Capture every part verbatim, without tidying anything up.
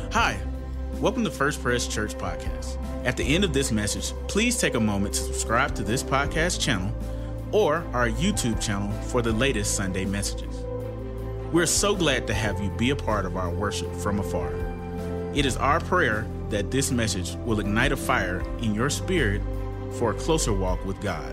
Hi, welcome to First Pres Church Podcast. At the end of this message, please take a moment to subscribe to this podcast channel or our YouTube channel for the latest Sunday messages. We're so glad to have you be a part of our worship from afar. It is our prayer that this message will ignite a fire in your spirit for a closer walk with God.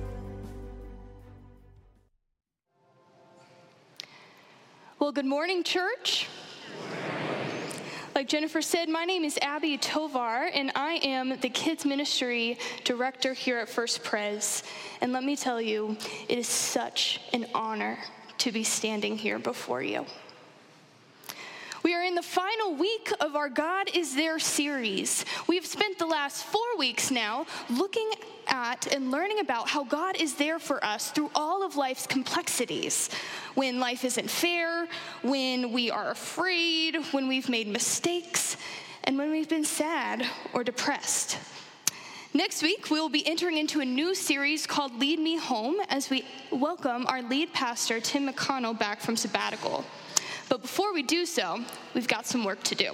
Well, good morning, church. Like Jennifer said, my name is Abby Tovar, and I am the Kids Ministry Director here at First Pres. And let me tell you, it is such an honor to be standing here before you. We are in the final week of our God is There series. We've spent the last four weeks now looking at and learning about how God is there for us through all of life's complexities. When life isn't fair, when we are afraid, when we've made mistakes, and when we've been sad or depressed. Next week, we'll be entering into a new series called Lead Me Home as we welcome our lead pastor, Tim McConnell, back from sabbatical. But before we do so, we've got some work to do.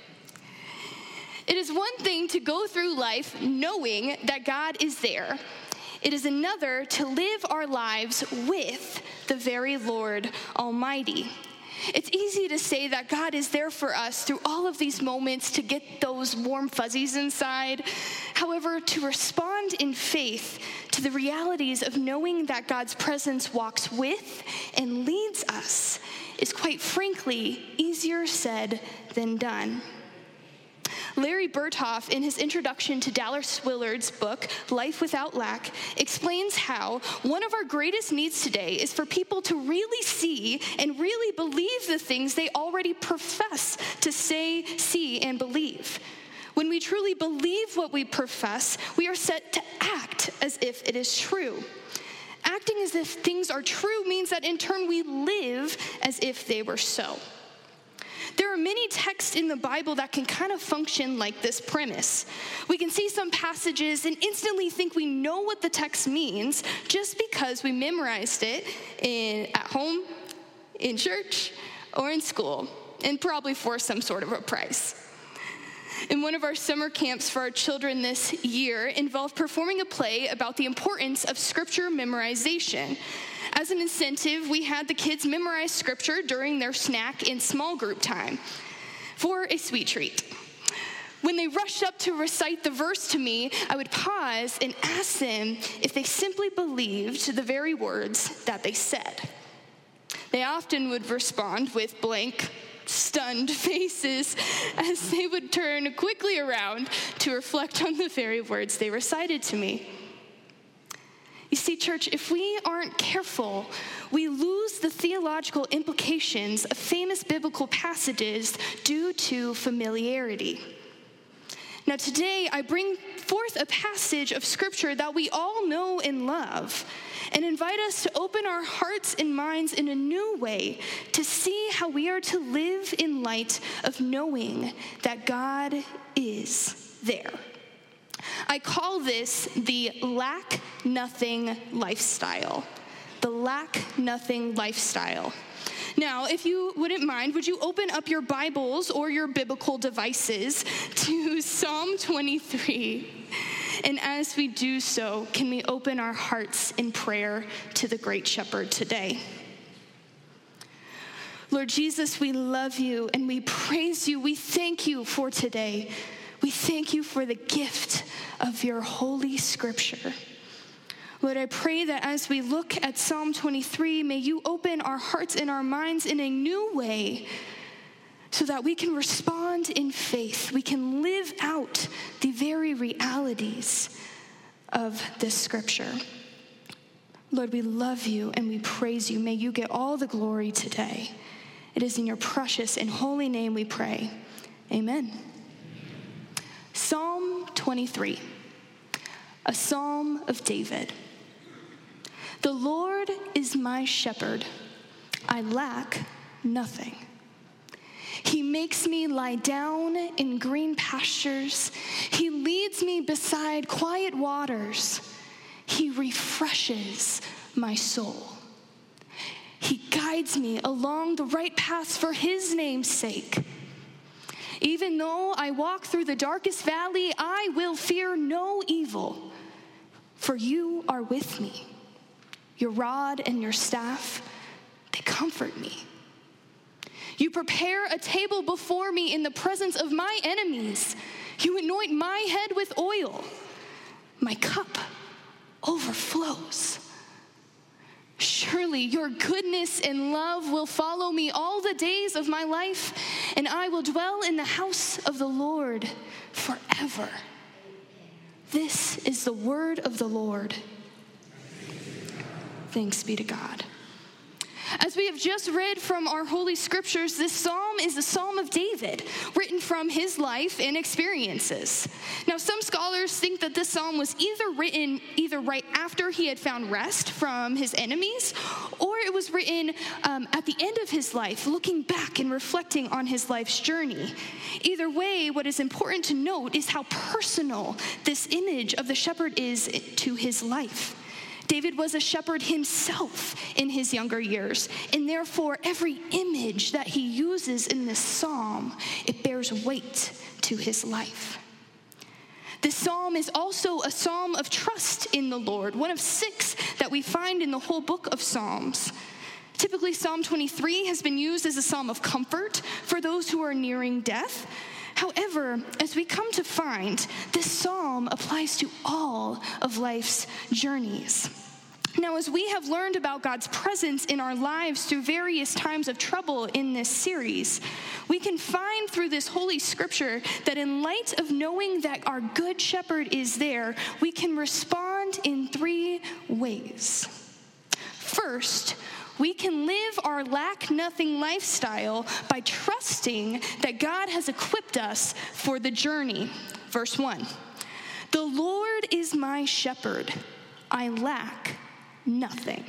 It is one thing to go through life knowing that God is there. It is another to live our lives with the very Lord Almighty. It's easy to say that God is there for us through all of these moments to get those warm fuzzies inside. However, to respond in faith to the realities of knowing that God's presence walks with and leads us is quite frankly easier said than done. Larry Berthoff, in his introduction to Dallas Willard's book, Life Without Lack, explains how one of our greatest needs today is for people to really see and really believe the things they already profess to say, see, and believe. When we truly believe what we profess, we are set to act as if it is true. Acting as if things are true means that in turn we live as if they were so. There are many texts in the Bible that can kind of function like this premise. We can see some passages and instantly think we know what the text means just because we memorized it in, at home, in church, or in school, and probably for some sort of a price. In one of our summer camps for our children this year involved performing a play about the importance of scripture memorization. As an incentive, we had the kids memorize scripture during their snack and small group time for a sweet treat. When they rushed up to recite the verse to me, I would pause and ask them if they simply believed the very words that they said. They often would respond with blank, stunned faces as they would turn quickly around to reflect on the very words they recited to me. You see, church, if we aren't careful, we lose the theological implications of famous biblical passages due to familiarity. Now, today, I bring forth a passage of scripture that we all know and love, and invite us to open our hearts and minds in a new way to see how we are to live in light of knowing that God is there. I call this the lack nothing lifestyle. The lack nothing lifestyle. Now, if you wouldn't mind, would you open up your Bibles or your biblical devices to Psalm twenty-three? And as we do so, can we open our hearts in prayer to the Great Shepherd today? Lord Jesus, we love you and we praise you. We thank you for today. We thank you for the gift of your holy scripture. Lord, I pray that as we look at Psalm twenty-three, may you open our hearts and our minds in a new way so that we can respond in faith. We can live out the very realities of this scripture. Lord, we love you and we praise you. May you get all the glory today. It is in your precious and holy name we pray. Amen. Psalm twenty-three, a psalm of David. The Lord is my shepherd. I lack nothing. He makes me lie down in green pastures. He leads me beside quiet waters. He refreshes my soul. He guides me along the right paths for his name's sake. Even though I walk through the darkest valley, I will fear no evil, for you are with me. Your rod and your staff, they comfort me. You prepare a table before me in the presence of my enemies. You anoint my head with oil. My cup overflows. Surely your goodness and love will follow me all the days of my life, and I will dwell in the house of the Lord forever. This is the word of the Lord. Thanks be to God. As we have just read from our Holy Scriptures, this psalm is a psalm of David, written from his life and experiences. Now, some scholars think that this psalm was either written either right after he had found rest from his enemies, or it was written um, at the end of his life, looking back and reflecting on his life's journey. Either way, what is important to note is how personal this image of the shepherd is to his life. David was a shepherd himself in his younger years, and therefore every image that he uses in this psalm, it bears weight to his life. This psalm is also a psalm of trust in the Lord, one of six that we find in the whole book of Psalms. Typically, Psalm twenty-three has been used as a psalm of comfort for those who are nearing death. However, as we come to find, this psalm applies to all of life's journeys. Now, as we have learned about God's presence in our lives through various times of trouble in this series, we can find through this Holy Scripture that in light of knowing that our good shepherd is there, we can respond in three ways. First, we can live our lack-nothing lifestyle by trusting that God has equipped us for the journey. Verse one, the Lord is my shepherd, I lack nothing.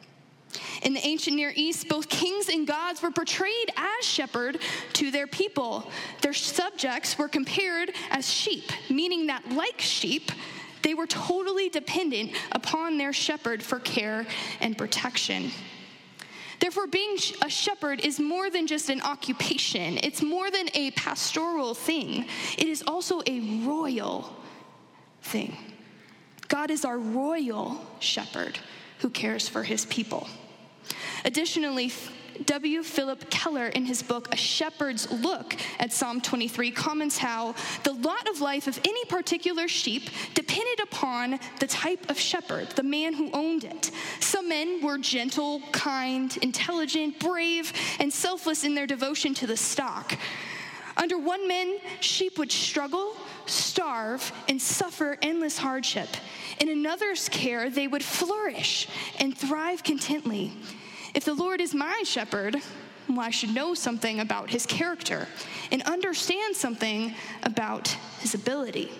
In the ancient Near East, both kings and gods were portrayed as shepherd to their people. Their subjects were compared as sheep, meaning that like sheep, they were totally dependent upon their shepherd for care and protection. Therefore, being a shepherd is more than just an occupation. It's more than a pastoral thing. It is also a royal thing. God is our royal shepherd who cares for his people. Additionally, W. Philip Keller, in his book, A Shepherd's Look at Psalm twenty-three, comments how the lot of life of any particular sheep depended upon the type of shepherd, the man who owned it. Some men were gentle, kind, intelligent, brave, and selfless in their devotion to the stock. Under one man, sheep would struggle, starve, and suffer endless hardship. In another's care, they would flourish and thrive contently. If the Lord is my shepherd, well, I should know something about his character and understand something about his ability.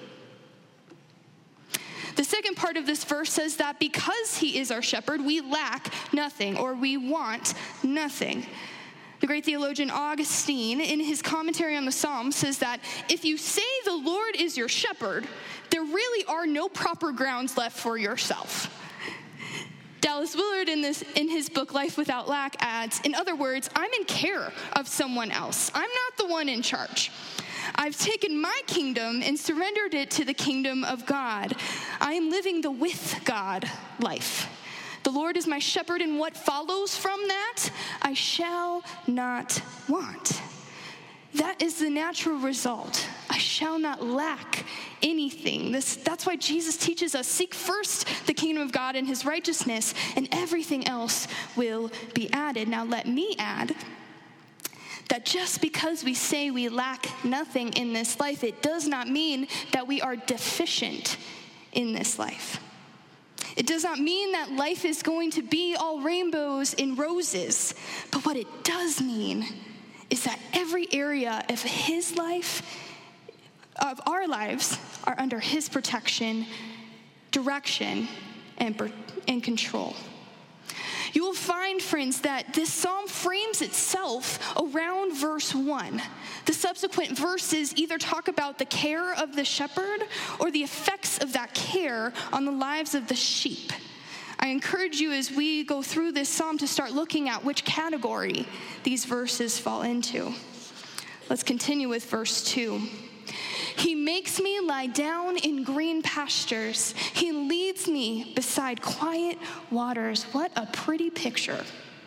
The second part of this verse says that because he is our shepherd, we lack nothing, or we want nothing. The great theologian Augustine, in his commentary on the Psalm, says that if you say the Lord is your shepherd, there really are no proper grounds left for yourself. Dallas Willard, in this in his book Life Without Lack, adds, in other words, I'm in care of someone else. I'm not the one in charge. I've taken my kingdom and surrendered it to the kingdom of God. I am living the with God life. The Lord is my shepherd, and what follows from that, I shall not want. That is the natural result. I shall not lack anything. This, that's why Jesus teaches us, seek first the kingdom of God and his righteousness, and everything else will be added. Now let me add that just because we say we lack nothing in this life, it does not mean that we are deficient in this life. It does not mean that life is going to be all rainbows and roses, but what it does mean is that every area of his life, of our lives, are under his protection, direction, and, and control. You will find, friends, that this psalm frames itself around verse one. The subsequent verses either talk about the care of the shepherd or the effects of that care on the lives of the sheep. I encourage you as we go through this psalm to start looking at which category these verses fall into. Let's continue with verse two. He makes me lie down in green pastures. He leads me beside quiet waters. What a pretty picture.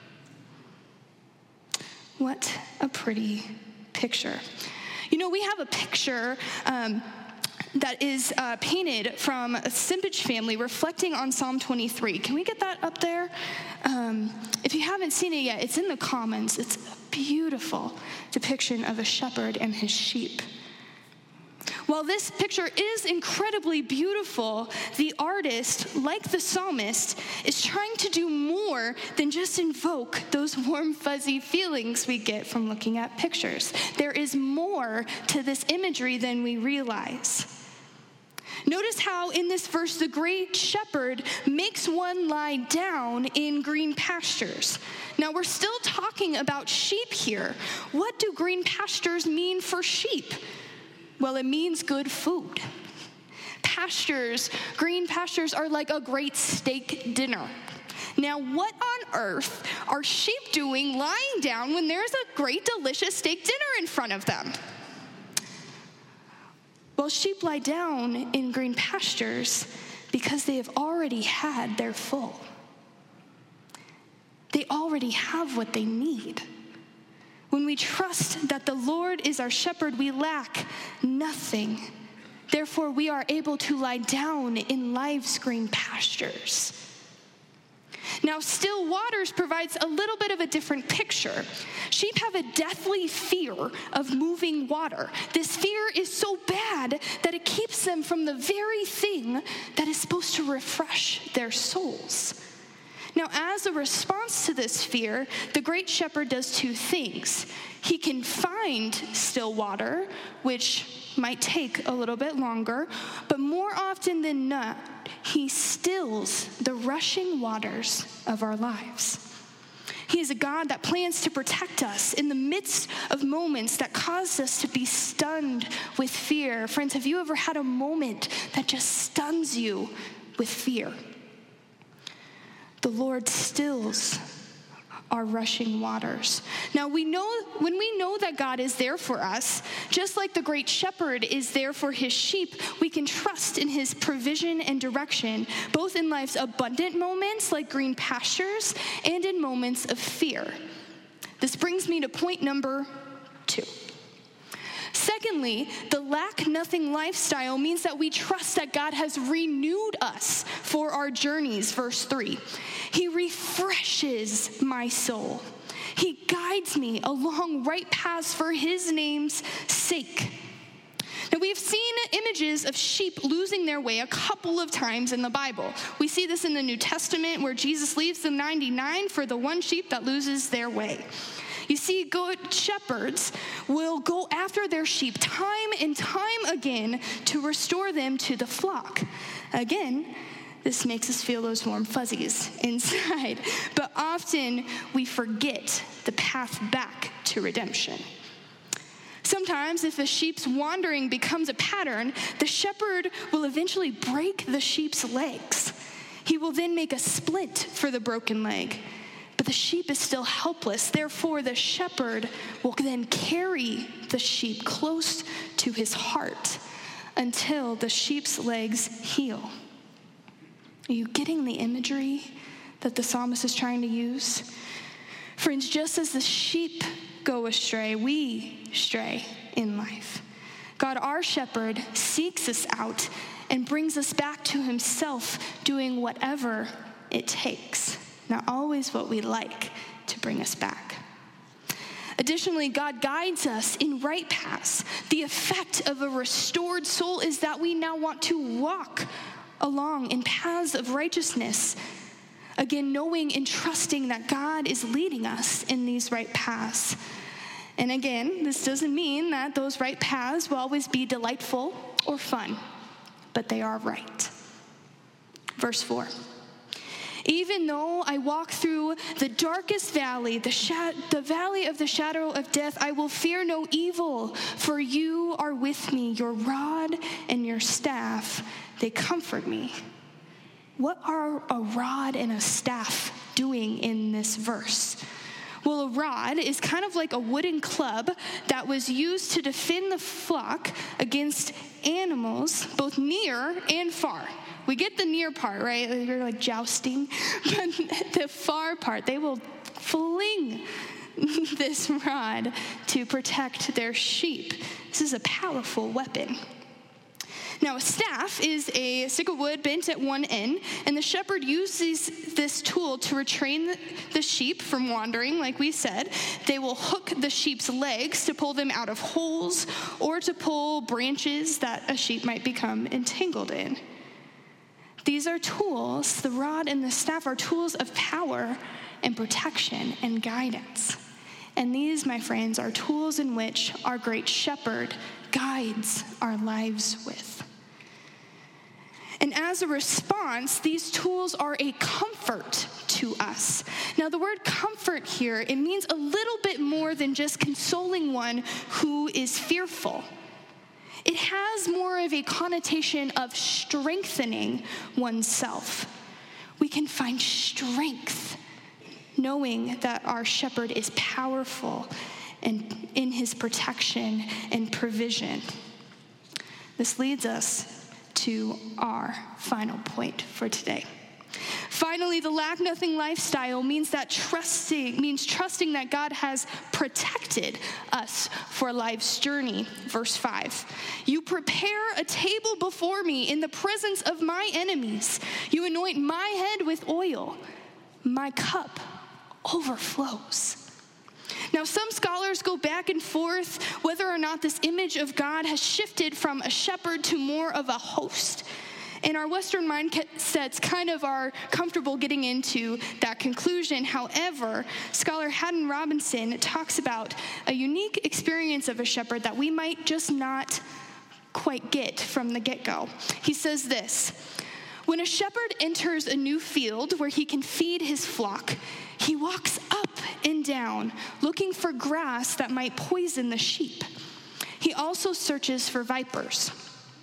What a pretty picture. You know, we have a picture um, that is uh, painted from a Simpich family reflecting on Psalm twenty-three. Can we get that up there? Um, if you haven't seen it yet, it's in the Commons. It's a beautiful depiction of a shepherd and his sheep. While this picture is incredibly beautiful, the artist, like the psalmist, is trying to do more than just invoke those warm, fuzzy feelings we get from looking at pictures. There is more to this imagery than we realize. Notice how in this verse, the great shepherd makes one lie down in green pastures. Now, we're still talking about sheep here. What do green pastures mean for sheep? Well, it means good food. Pastures, green pastures are like a great steak dinner. Now, what on earth are sheep doing lying down when there's a great, delicious steak dinner in front of them? Well, sheep lie down in green pastures because they have already had their full. They already have what they need. When we trust that the Lord is our shepherd, we lack nothing. Therefore, we are able to lie down in life's green pastures. Now, still waters provides a little bit of a different picture. Sheep have a deathly fear of moving water. This fear is so bad that it keeps them from the very thing that is supposed to refresh their souls. Now, as a response to this fear, the great shepherd does two things. He can find still water, which might take a little bit longer, but more often than not, he stills the rushing waters of our lives. He is a God that plans to protect us in the midst of moments that cause us to be stunned with fear. Friends, have you ever had a moment that just stuns you with fear? The Lord stills our rushing waters. Now, we know when we know that God is there for us, just like the great shepherd is there for his sheep, we can trust in his provision and direction, both in life's abundant moments like green pastures and in moments of fear. This brings me to point number two. Secondly, the lack nothing lifestyle means that we trust that God has renewed us for our journeys. Verse three, he refreshes my soul. He guides me along right paths for his name's sake. Now, we've seen images of sheep losing their way a couple of times in the Bible. We see this in the New Testament where Jesus leaves the ninety-nine for the one sheep that loses their way. You see, good shepherds will go after their sheep time and time again to restore them to the flock. Again, this makes us feel those warm fuzzies inside, but often we forget the path back to redemption. Sometimes, if a sheep's wandering becomes a pattern, the shepherd will eventually break the sheep's legs. He will then make a splint for the broken leg. But the sheep is still helpless. Therefore, the shepherd will then carry the sheep close to his heart until the sheep's legs heal. Are you getting the imagery that the psalmist is trying to use? Friends, just as the sheep go astray, we stray in life. God, our shepherd, seeks us out and brings us back to himself, doing whatever it takes. Not always what we like to bring us back. Additionally, God guides us in right paths. The effect of a restored soul is that we now want to walk along in paths of righteousness. Again, knowing and trusting that God is leading us in these right paths. And again, this doesn't mean that those right paths will always be delightful or fun, but they are right. Verse four. Even though I walk through the darkest valley, the, sha- the valley of the shadow of death, I will fear no evil, for you are with me. Your rod and your staff, they comfort me. What are a rod and a staff doing in this verse? Well, a rod is kind of like a wooden club that was used to defend the flock against animals, both near and far. We get the near part, right? You're like jousting. But the far part, they will fling this rod to protect their sheep. This is a powerful weapon. Now, a staff is a stick of wood bent at one end, and the shepherd uses this tool to retrain the sheep from wandering, like we said. They will hook the sheep's legs to pull them out of holes or to pull branches that a sheep might become entangled in. These are tools, the rod and the staff are tools of power and protection and guidance. And these, my friends, are tools in which our great shepherd guides our lives with. And as a response, these tools are a comfort to us. Now, the word comfort here, it means a little bit more than just consoling one who is fearful. It has more of a connotation of strengthening oneself. We can find strength knowing that our shepherd is powerful and in his protection and provision. This leads us to our final point for today. Finally, the lack nothing lifestyle means that trusting means trusting that God has protected us for life's journey. Verse five. You prepare a table before me in the presence of my enemies. You anoint my head with oil. My cup overflows. Now, some scholars go back and forth whether or not this image of God has shifted from a shepherd to more of a host. And our Western mindsets kind of are comfortable getting into that conclusion. However, scholar Haddon Robinson talks about a unique experience of a shepherd that we might just not quite get from the get-go. He says this: when a shepherd enters a new field where he can feed his flock, he walks up and down, looking for grass that might poison the sheep. He also searches for vipers.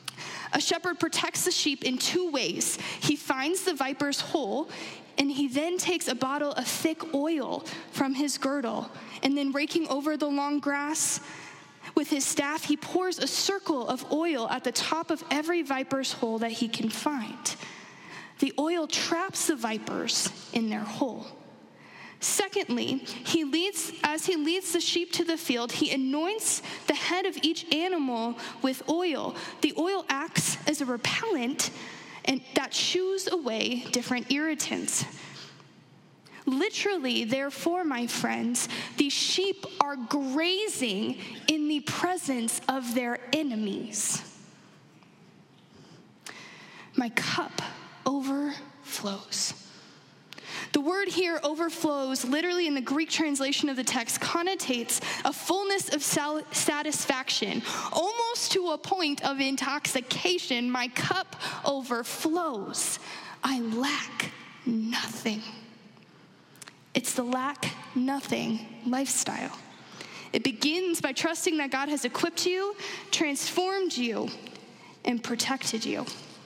A shepherd protects the sheep in two ways. He finds the viper's hole, and he then takes a bottle of thick oil from his girdle, and then raking over the long grass with his staff, he pours a circle of oil at the top of every viper's hole that he can find. The oil traps the vipers in their hole. Secondly, he leads, as he leads the sheep to the field, he anoints the head of each animal with oil. The oil acts as a repellent and that shoos away different irritants. Literally, therefore, my friends, these sheep are grazing in the presence of their enemies. My cup overflows. The word here, overflows, literally in the Greek translation of the text, connotates a fullness of sal- satisfaction, almost to a point of intoxication. My cup overflows. I lack nothing. It's the lack nothing lifestyle. It begins by trusting that God has equipped you, transformed you, and protected you.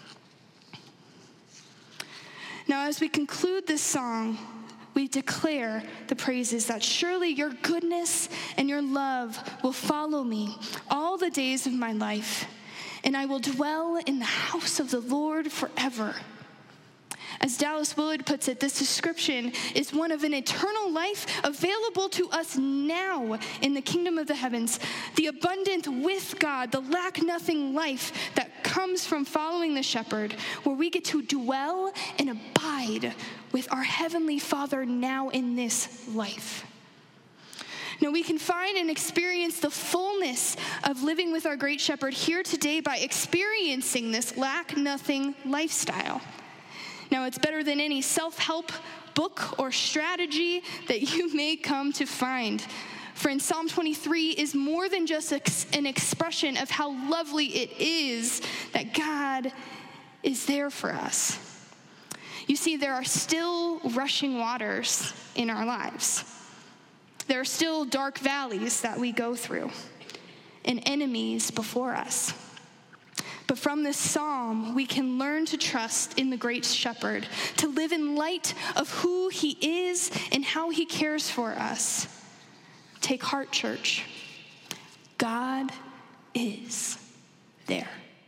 Now, as we conclude this song, we declare the praises that surely your goodness and your love will follow me all the days of my life, and I will dwell in the house of the Lord forever. As Dallas Willard puts it, this description is one of an eternal life available to us now in the kingdom of the heavens, the abundant with God, the lack nothing life that comes from following the shepherd, where we get to dwell and abide with our heavenly Father now in this life. Now, we can find and experience the fullness of living with our great shepherd here today by experiencing this lack nothing lifestyle. Now, it's better than any self-help book or strategy that you may come to find. Friends, Psalm twenty-three is more than just an expression of how lovely it is that God is there for us. You see, there are still rushing waters in our lives. There are still dark valleys that we go through and enemies before us. But from this psalm, we can learn to trust in the great shepherd, to live in light of who he is and how he cares for us. Take heart, church. God is there.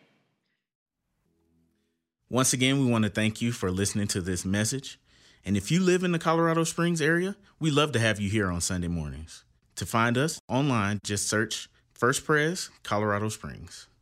Once again, we want to thank you for listening to this message. And if you live in the Colorado Springs area, we love to have you here on Sunday mornings. To find us online, just search First Pres Colorado Springs.